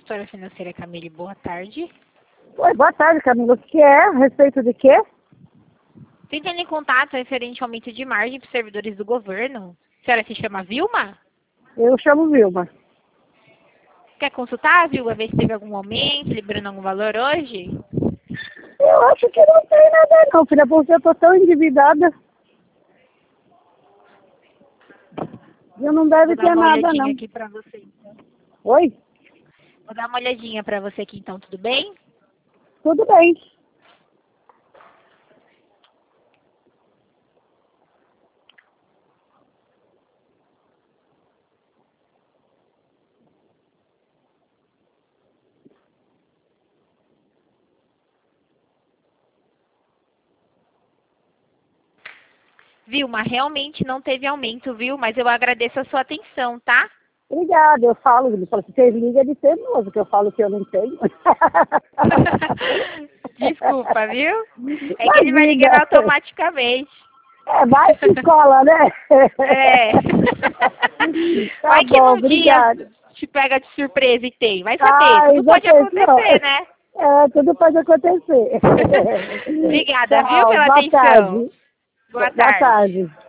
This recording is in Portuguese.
consultora financeira Camille, boa tarde. Oi, boa tarde, Camila. O que é? A respeito de quê? Tentando em contato referente ao aumento de margem para os servidores do governo. A senhora se chama Vilma? Eu chamo Vilma. Quer consultar, Vilma, ver se teve algum aumento, liberando algum valor hoje? Eu acho que não tem nada não, filha, porque eu tô tão endividada. Eu não deve Vou dar ter uma nada, olhadinha não. aqui para você, então. Oi? Vou dar uma olhadinha para você aqui, então, tudo bem? Tudo bem. Vilma, realmente não teve aumento, viu? Mas eu agradeço a sua atenção, tá? Obrigada, eu falo, ele falou, se você liga de teimoso, que eu falo que eu não tenho. Desculpa, viu? É que ele vai Imagina. ligando automaticamente. Vai que cola, né? É. Tá Vai que bom, num dia obrigada. te pega de surpresa e tem. Vai saber, Ai, tudo já pode pensou? acontecer, né? Tudo pode acontecer. Obrigada, viu, Tchau, pela boa atenção. tarde. Boa Boa tarde. tarde.